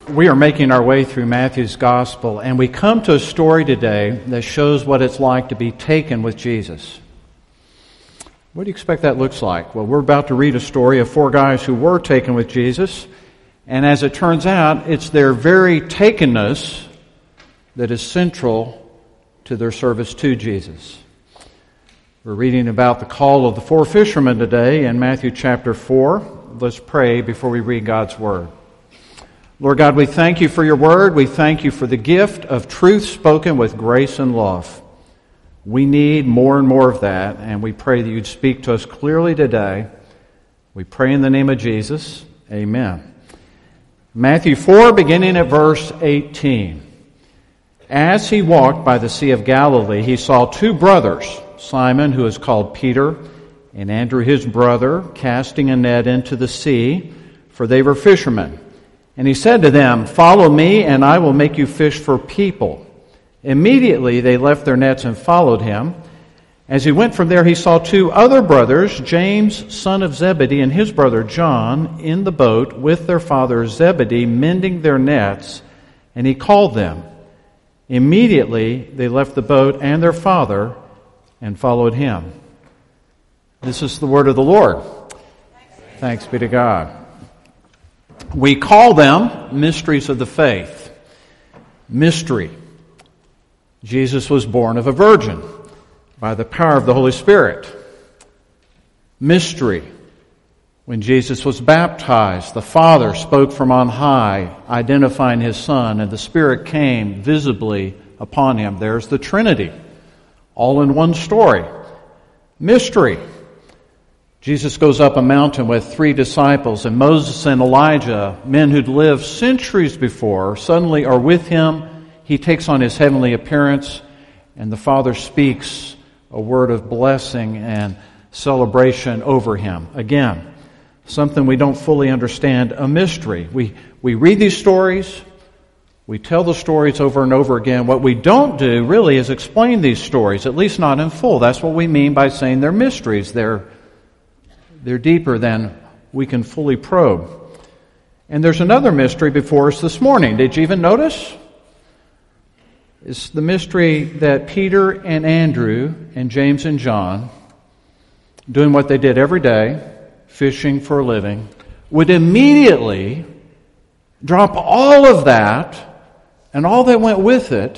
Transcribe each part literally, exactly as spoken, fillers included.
We are making our way through Matthew's Gospel, and we come to a story today that shows what it's like to be taken with Jesus. What do you expect that looks like? Well, we're about to read a story of four guys who were taken with Jesus, and as it turns out, it's their very takenness that is central to their service to Jesus. We're reading about the call of the four fishermen today in Matthew chapter four. Let's pray before we read God's Word. Lord God, we thank you for your word. We thank you for the gift of truth spoken with grace and love. We need more and more of that, and we pray that you'd speak to us clearly today. We pray in the name of Jesus. Amen. Matthew four, beginning at verse eighteen. As he walked by the Sea of Galilee, he saw two brothers, Simon, who is called Peter, and Andrew his brother, casting a net into the sea, for they were fishermen. And he said to them, "Follow me, and I will make you fish for people." Immediately they left their nets and followed him. As he went from there, he saw two other brothers, James, son of Zebedee, and his brother John, in the boat with their father Zebedee, mending their nets, and he called them. Immediately they left the boat and their father and followed him. This is the word of the Lord. Thanks be to God. We call them mysteries of the faith. Mystery. Jesus was born of a virgin by the power of the Holy Spirit. Mystery. When Jesus was baptized, the Father spoke from on high, identifying his Son, and the Spirit came visibly upon him. There's the Trinity, all in one story. Mystery. Jesus goes up a mountain with three disciples, and Moses and Elijah, men who'd lived centuries before, suddenly are with him. He takes on his heavenly appearance, and the Father speaks a word of blessing and celebration over him. Again, something we don't fully understand, a mystery. We, we read these stories, we tell the stories over and over again. What we don't do, really, is explain these stories, at least not in full. That's what we mean by saying they're mysteries. They're They're deeper than we can fully probe. And there's another mystery before us this morning. Did you even notice? It's the mystery that Peter and Andrew and James and John, doing what they did every day, fishing for a living, would immediately drop all of that and all that went with it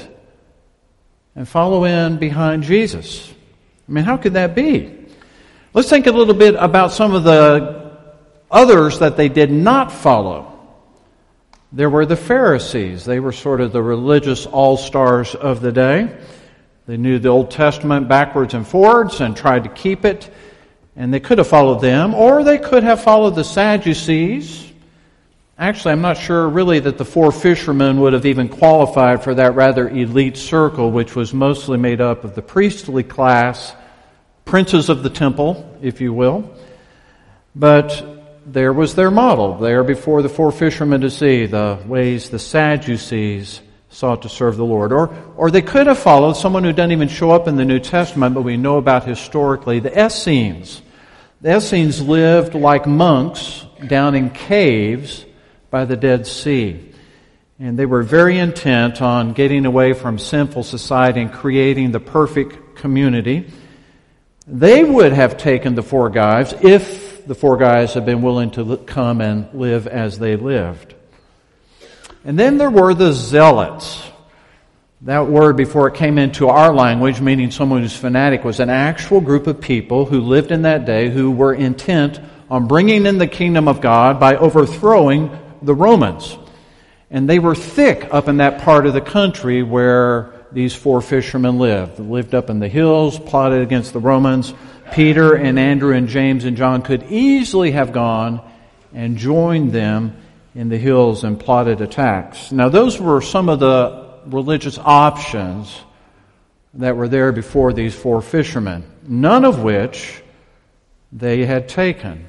and follow in behind Jesus. I mean, how could that be? Let's think a little bit about some of the others that they did not follow. There were the Pharisees. They were sort of the religious all-stars of the day. They knew the Old Testament backwards and forwards and tried to keep it. And they could have followed them, or they could have followed the Sadducees. Actually, I'm not sure really that the four fishermen would have even qualified for that rather elite circle, which was mostly made up of the priestly class, princes of the temple, if you will. But there was their model there before the four fishermen to see the ways the Sadducees sought to serve the Lord. Or, or they could have followed someone who doesn't even show up in the New Testament, but we know about historically, the Essenes. The Essenes lived like monks down in caves by the Dead Sea. And they were very intent on getting away from sinful society and creating the perfect community. They would have taken the four guys if the four guys had been willing to come and live as they lived. And then there were the zealots. That word, before it came into our language, meaning someone who's fanatic, was an actual group of people who lived in that day who were intent on bringing in the kingdom of God by overthrowing the Romans. And they were thick up in that part of the country where these four fishermen lived. They lived up in the hills, plotted against the Romans. Peter and Andrew and James and John could easily have gone and joined them in the hills and plotted attacks. Now, those were some of the religious options that were there before these four fishermen, none of which they had taken.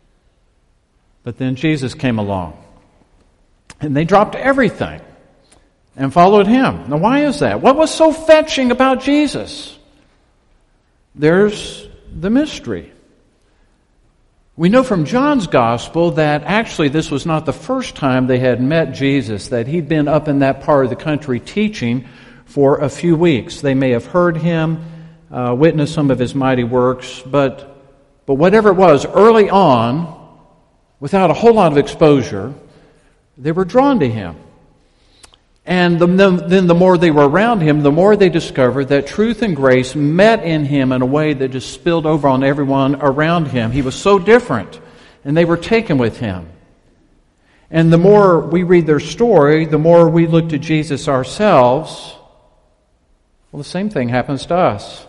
But then Jesus came along, and they dropped everything and followed him. Now, why is that? What was so fetching about Jesus? There's the mystery. We know from John's Gospel that actually this was not the first time they had met Jesus, that he'd been up in that part of the country teaching for a few weeks. They may have heard him, uh, witnessed some of his mighty works, but, but whatever it was, early on, without a whole lot of exposure, they were drawn to him. And the, then the more they were around him, the more they discovered that truth and grace met in him in a way that just spilled over on everyone around him. He was so different, and they were taken with him. And the more we read their story, the more we look to Jesus ourselves, well, the same thing happens to us.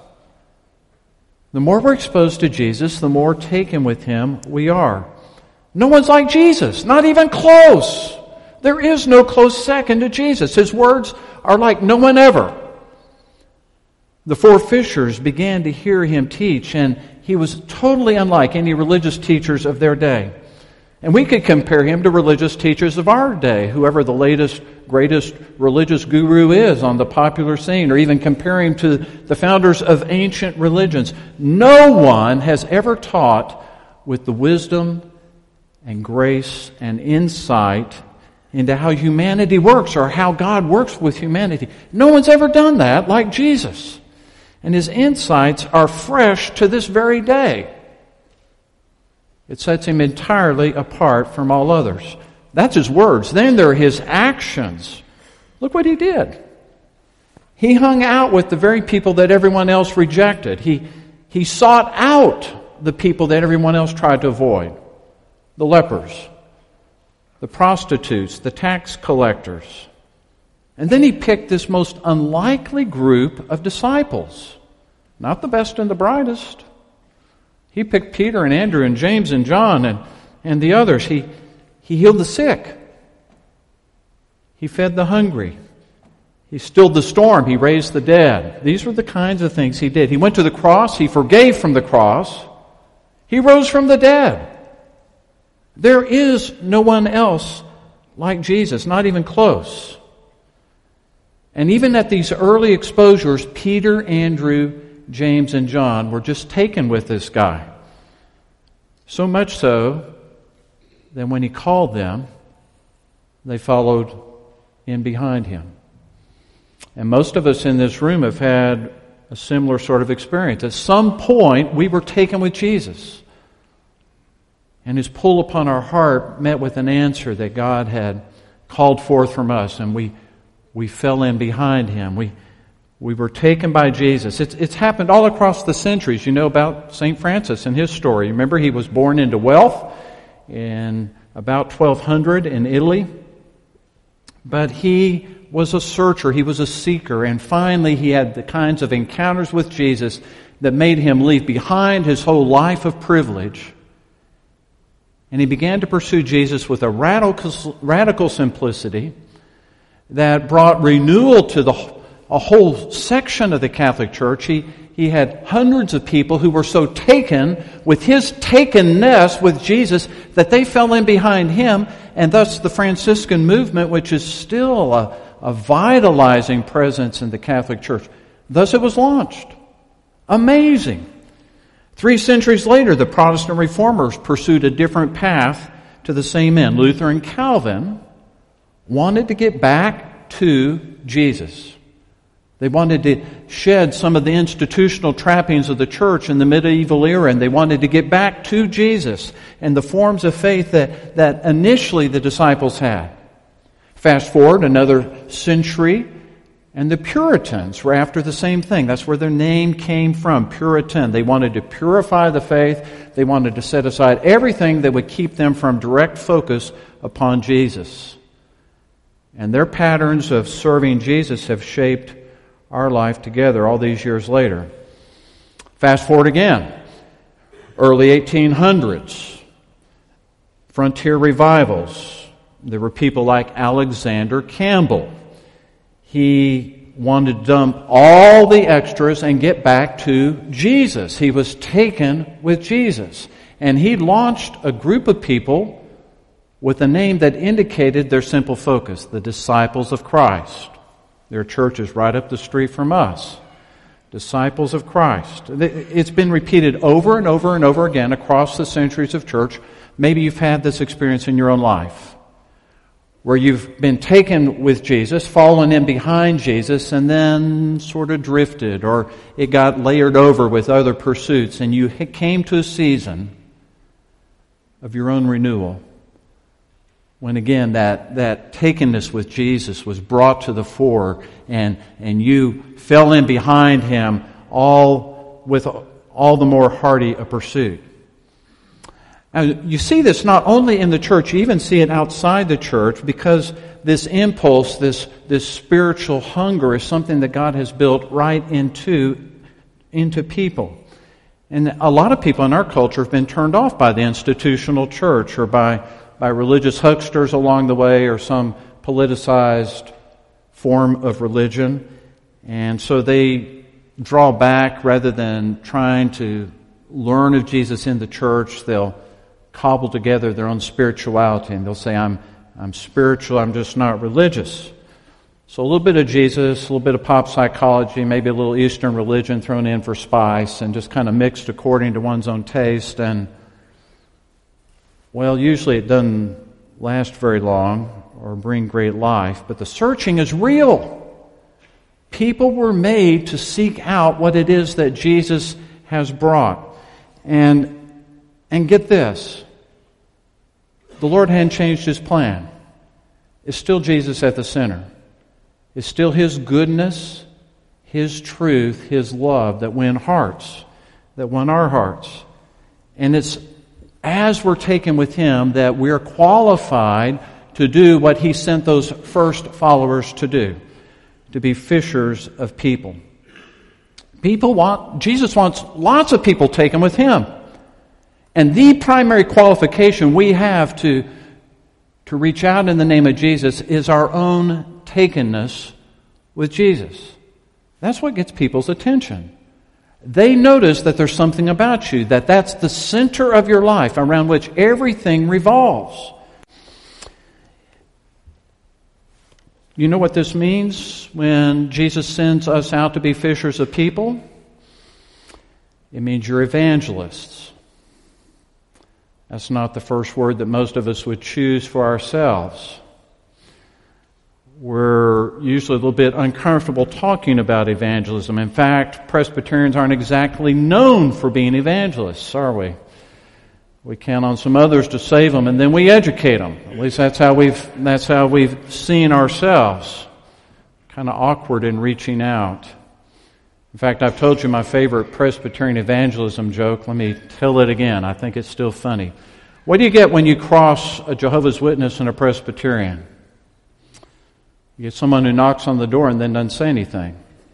The more we're exposed to Jesus, the more taken with him we are. No one's like Jesus, not even close. There is no close second to Jesus. His words are like no one ever. The four fishers began to hear him teach, and he was totally unlike any religious teachers of their day. And we could compare him to religious teachers of our day, whoever the latest, greatest religious guru is on the popular scene, or even compare him to the founders of ancient religions. No one has ever taught with the wisdom and grace and insight into how humanity works, or how God works with humanity. No one's ever done that like Jesus. And his insights are fresh to this very day. It sets him entirely apart from all others. That's his words. Then there are his actions. Look what he did. He hung out with the very people that everyone else rejected. He, he sought out the people that everyone else tried to avoid. The lepers, the prostitutes, the tax collectors. And then he picked this most unlikely group of disciples. Not the best and the brightest. He picked Peter and Andrew and James and John and, and the others. He, he healed the sick. He fed the hungry. He stilled the storm. He raised the dead. These were the kinds of things he did. He went to the cross. He forgave from the cross. He rose from the dead. There is no one else like Jesus, not even close. And even at these early exposures, Peter, Andrew, James, and John were just taken with this guy. So much so that when he called them, they followed in behind him. And most of us in this room have had a similar sort of experience. At some point, we were taken with Jesus. And his pull upon our heart met with an answer that God had called forth from us, and we we fell in behind him. We we were taken by Jesus. It's it's happened all across the centuries. You know about Saint Francis and his story. Remember, he was born into wealth in about twelve hundred in Italy, but he was a searcher. He was a seeker, and finally he had the kinds of encounters with Jesus that made him leave behind his whole life of privilege. And he began to pursue Jesus with a radical, radical simplicity that brought renewal to the, a whole section of the Catholic Church. He, he had hundreds of people who were so taken with his takenness with Jesus that they fell in behind him, and thus the Franciscan movement, which is still a, a vitalizing presence in the Catholic Church, thus it was launched. Amazing. Three centuries later, the Protestant reformers pursued a different path to the same end. Luther and Calvin wanted to get back to Jesus. They wanted to shed some of the institutional trappings of the church in the medieval era, and they wanted to get back to Jesus and the forms of faith that, that initially the disciples had. Fast forward another century, and the Puritans were after the same thing. That's where their name came from, Puritan. They wanted to purify the faith. They wanted to set aside everything that would keep them from direct focus upon Jesus. And their patterns of serving Jesus have shaped our life together all these years later. Fast forward again. Early eighteen hundreds. Frontier revivals. There were people like Alexander Campbell. He wanted to dump all the extras and get back to Jesus. He was taken with Jesus. And he launched a group of people with a name that indicated their simple focus, the Disciples of Christ. Their church is right up the street from us. Disciples of Christ. It's been repeated over and over and over again across the centuries of church. Maybe you've had this experience in your own life, where you've been taken with Jesus, fallen in behind Jesus, and then sort of drifted, or it got layered over with other pursuits, and you came to a season of your own renewal, when again that, that takenness with Jesus was brought to the fore, and, and you fell in behind Him, all with all the more hearty a pursuit. Now, you see this not only in the church, you even see it outside the church, because this impulse, this, this spiritual hunger is something that God has built right into, into people. And a lot of people in our culture have been turned off by the institutional church, or by, by religious hucksters along the way, or some politicized form of religion. And so they draw back rather than trying to learn of Jesus in the church. They'll cobble together their own spirituality, and they'll say, I'm I'm spiritual, I'm just not religious. So a little bit of Jesus, a little bit of pop psychology, maybe a little Eastern religion thrown in for spice, and just kind of mixed according to one's own taste. And, well, usually it doesn't last very long or bring great life, but the searching is real. People were made to seek out what it is that Jesus has brought. And And get this, the Lord hadn't changed His plan. It's still Jesus at the center. It's still His goodness, His truth, His love that win hearts, that won our hearts. And it's as we're taken with Him that we're qualified to do what He sent those first followers to do, to be fishers of people. People want, Jesus wants lots of people taken with Him. And the primary qualification we have to, to reach out in the name of Jesus is our own takenness with Jesus. That's what gets people's attention. They notice that there's something about you, that that's the center of your life around which everything revolves. You know what this means when Jesus sends us out to be fishers of people? It means you're evangelists. That's not the first word that most of us would choose for ourselves. We're usually a little bit uncomfortable talking about evangelism. In fact, Presbyterians aren't exactly known for being evangelists, are we? We count on some others to save them, and then we educate them. At least that's how we've that's how we've seen ourselves. Kind of awkward in reaching out. In fact, I've told you my favorite Presbyterian evangelism joke. Let me tell it again. I think it's still funny. What do you get when you cross a Jehovah's Witness and a Presbyterian? You get someone who knocks on the door and then doesn't say anything.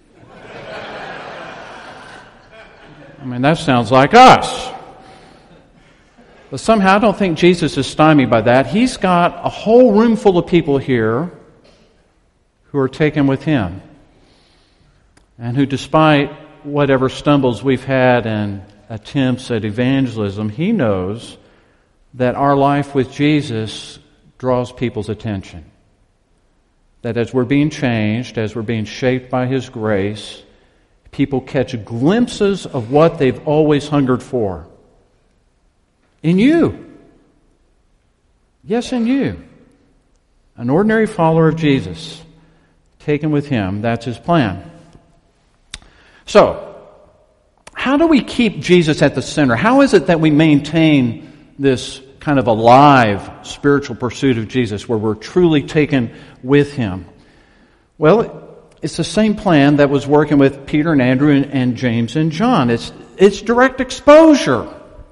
I mean, that sounds like us. But somehow I don't think Jesus is stymied by that. He's got a whole room full of people here who are taken with Him, and who, despite whatever stumbles we've had and attempts at evangelism, He knows that our life with Jesus draws people's attention. That as we're being changed, as we're being shaped by His grace, people catch glimpses of what they've always hungered for. In you. Yes, in you. An ordinary follower of Jesus, taken with Him, that's His plan. So, how do we keep Jesus at the center? How is it that we maintain this kind of alive spiritual pursuit of Jesus where we're truly taken with Him? Well, it's the same plan that was working with Peter and Andrew and, and James and John. It's, it's direct exposure.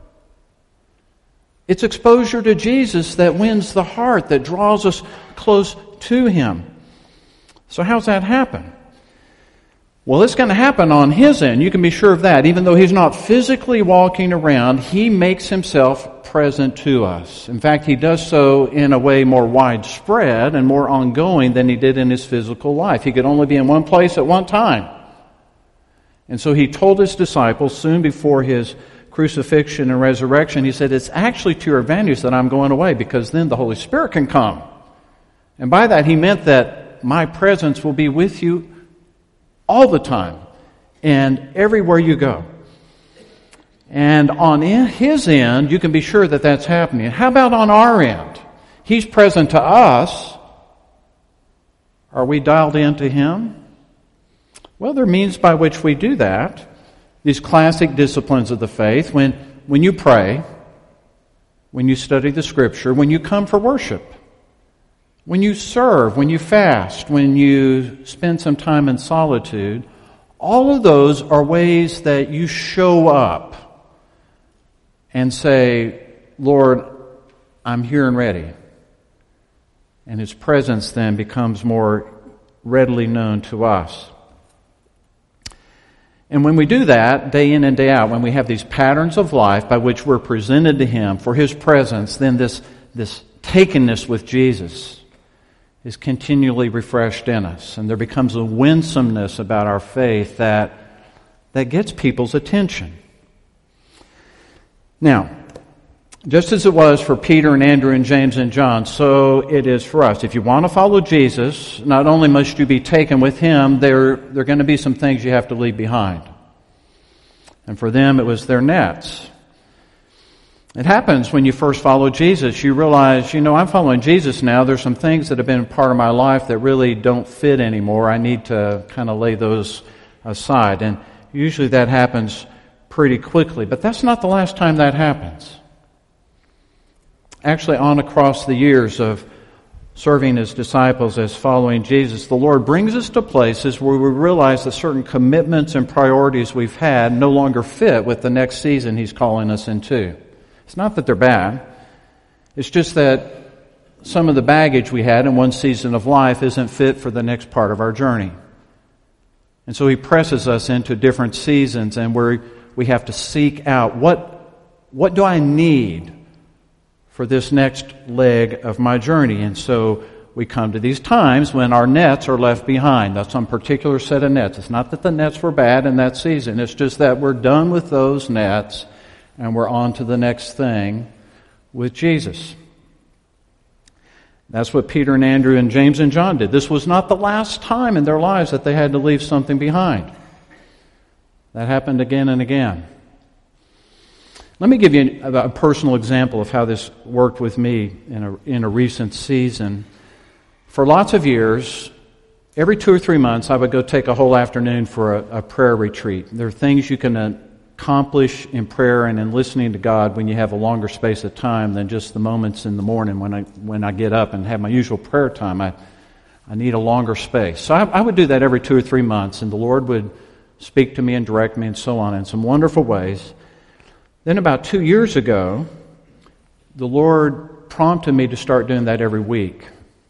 It's exposure to Jesus that wins the heart, that draws us close to Him. So how's that happen? Well, it's going to happen on His end. You can be sure of that. Even though He's not physically walking around, He makes Himself present to us. In fact, He does so in a way more widespread and more ongoing than He did in His physical life. He could only be in one place at one time. And so He told His disciples soon before His crucifixion and resurrection, He said, it's actually to your advantage that I'm going away, because then the Holy Spirit can come. And by that He meant that my presence will be with you all the time. and everywhere you go. And on His end, you can be sure that that's happening. How about on our end? He's present to us. Are we dialed into Him? Well, there are means by which we do that. These classic disciplines of the faith. When, when you pray, when you study the Scripture, when you come for worship, when you serve, when you fast, when you spend some time in solitude, all of those are ways that you show up and say, Lord, I'm here and ready. And His presence then becomes more readily known to us. And when we do that, day in and day out, when we have these patterns of life by which we're presented to Him for His presence, then this, this takenness with Jesus is continually refreshed in us. And there becomes a winsomeness about our faith that, that gets people's attention. Now, just as it was for Peter and Andrew and James and John, so it is for us. If you want to follow Jesus, not only must you be taken with Him, there, there are going to be some things you have to leave behind. And for them, it was their nets. It happens when you first follow Jesus. You realize, you know, I'm following Jesus now. There's some things that have been part of my life that really don't fit anymore. I need to kind of lay those aside. And usually that happens pretty quickly. But that's not the last time that happens. Actually, on across the years of serving as disciples, as following Jesus, the Lord brings us to places where we realize that certain commitments and priorities we've had no longer fit with the next season He's calling us into. It's not that they're bad. It's just that some of the baggage we had in one season of life isn't fit for the next part of our journey. And so He presses us into different seasons, and we we have to seek out what what do I need for this next leg of my journey. And so we come to these times when our nets are left behind. That's some particular set of nets. It's not that the nets were bad in that season. It's just that we're done with those nets and we're on to the next thing with Jesus. That's what Peter and Andrew and James and John did. This was not the last time in their lives that they had to leave something behind. That happened again and again. Let me give you a, a personal example of how this worked with me in a, in a recent season. For lots of years, every two or three months, I would go take a whole afternoon for a, a prayer retreat. There are things you can accomplish in prayer and in listening to God when you have a longer space of time than just the moments in the morning when I when I get up and have my usual prayer time. I I need a longer space. So I, I would do that every two or three months, and the Lord would speak to me and direct me and so on in some wonderful ways. Then about two years ago, the Lord prompted me to start doing that every week.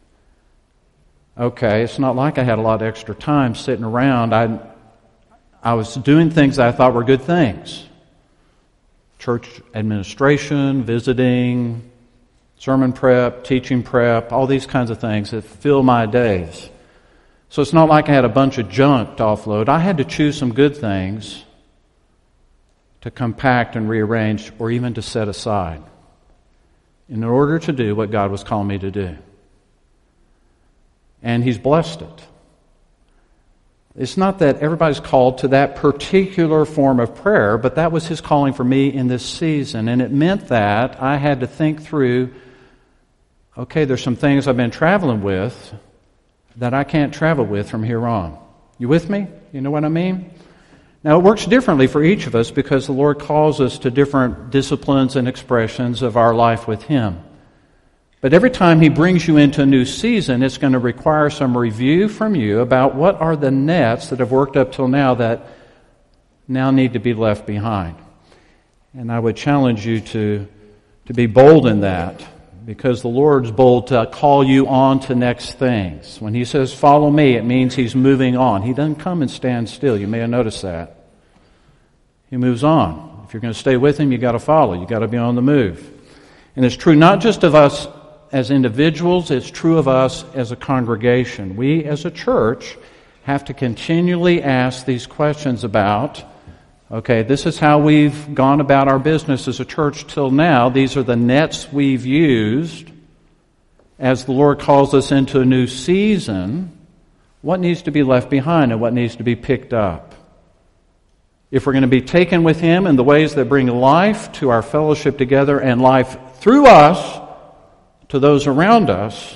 Okay, it's not like I had a lot of extra time sitting around. I I was doing things that I thought were good things. Church administration, visiting, sermon prep, teaching prep, all these kinds of things that fill my days. So it's not like I had a bunch of junk to offload. I had to choose some good things to compact and rearrange or even to set aside in order to do what God was calling me to do. And He's blessed it. It's not that everybody's called to that particular form of prayer, but that was His calling for me in this season. And it meant that I had to think through, okay, there's some things I've been traveling with that I can't travel with from here on. You with me? You know what I mean? Now, it works differently for each of us because the Lord calls us to different disciplines and expressions of our life with Him. But every time He brings you into a new season, it's going to require some review from you about what are the nets that have worked up till now that now need to be left behind. And I would challenge you to, to be bold in that, because the Lord's bold to call you on to next things. When He says, follow me, it means He's moving on. He doesn't come and stand still. You may have noticed that. He moves on. If you're going to stay with Him, you've got to follow. You've got to be on the move. And it's true not just of us as individuals, it's true of us as a congregation. We as a church have to continually ask these questions about, okay, this is how we've gone about our business as a church till now. These are the nets we've used. As the Lord calls us into a new season, what needs to be left behind and what needs to be picked up? if we're going to be taken with Him in the ways that bring life to our fellowship together and life through us to those around us,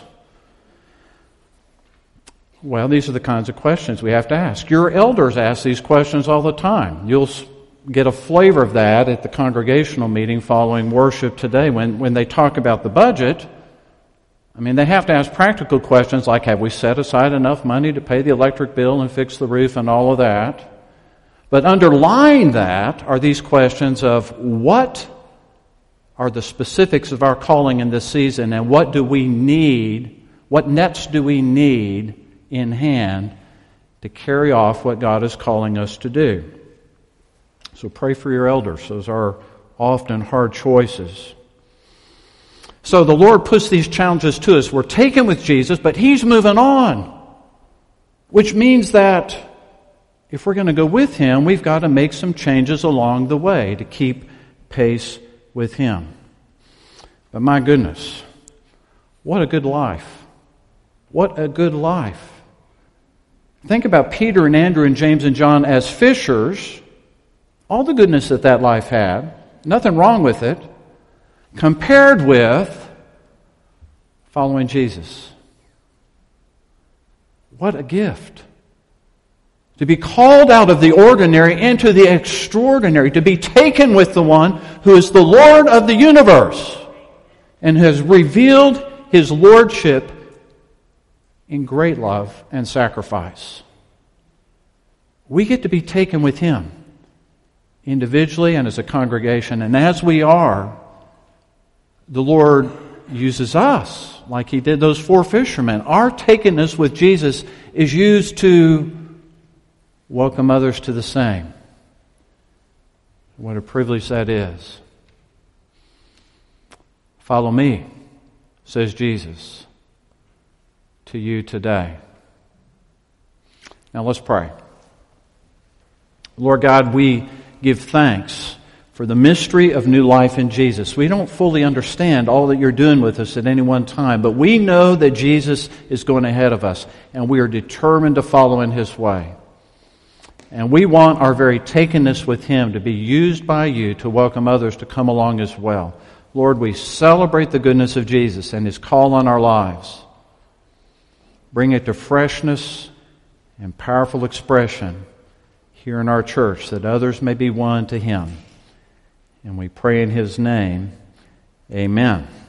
well, these are the kinds of questions we have to ask. Your elders ask these questions all the time. You'll get a flavor of that at the congregational meeting following worship today. When, when they talk about the budget, I mean, they have to ask practical questions like, have we set aside enough money to pay the electric bill and fix the roof and all of that? But underlying that are these questions of what are the specifics of our calling in this season, and what do we need, what nets do we need in hand to carry off what God is calling us to do. So pray for your elders. Those are often hard choices. So the Lord puts these challenges to us. We're taken with Jesus, but He's moving on, which means that if we're going to go with Him, we've got to make some changes along the way to keep pace with Him. But my goodness, what a good life. What a good life. Think about Peter and Andrew and James and John as fishers. All the goodness that that life had, nothing wrong with it, compared with following Jesus. What a gift. To be called out of the ordinary into the extraordinary, to be taken with the one who is the Lord of the universe and has revealed His lordship in great love and sacrifice. We get to be taken with Him individually and as a congregation, and as we are, the Lord uses us like He did those four fishermen. Our takenness with Jesus is used to welcome others to the same. What a privilege that is. Follow me, says Jesus to you today. Now let's pray. Lord God, we give thanks for the mystery of new life in Jesus. We don't fully understand all that You're doing with us at any one time, but we know that Jesus is going ahead of us, and we are determined to follow in His way. And we want our very takenness with Him to be used by You to welcome others to come along as well. Lord, we celebrate the goodness of Jesus and His call on our lives. Bring it to freshness and powerful expression here in our church, that others may be won to Him. And we pray in His name, amen.